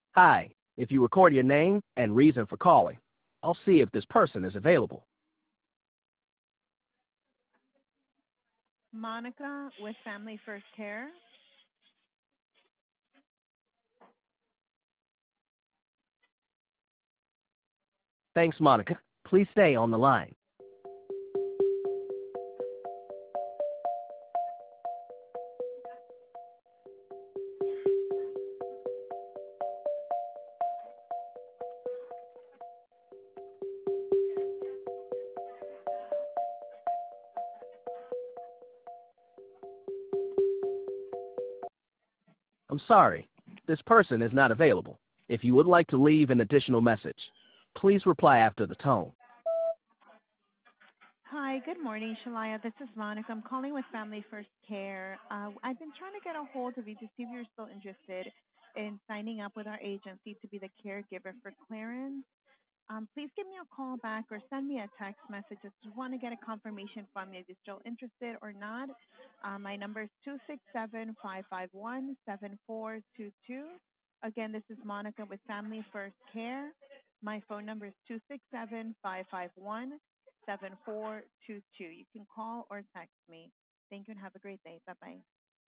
Hi, if you record your name and reason for calling, I'll see if this person is available. Monica with Family First Care. Thanks, Monica. Please stay on the line. I'm sorry, this person is not available. If you would like to leave an additional message, please reply after the tone. Hi, good morning, Shalaya. This is Monica. I'm calling with Family First Care. I've been trying to get a hold of you to see if you're still interested in signing up with our agency to be the caregiver for Clarence. Please give me a call back or send me a text message. I just want to get a confirmation from you if you're still interested or not. My number is 267-551-7422. Again, this is Monica with Family First Care. My phone number is 267-551-7422. You can call or text me. Thank you and have a great day. Bye-bye.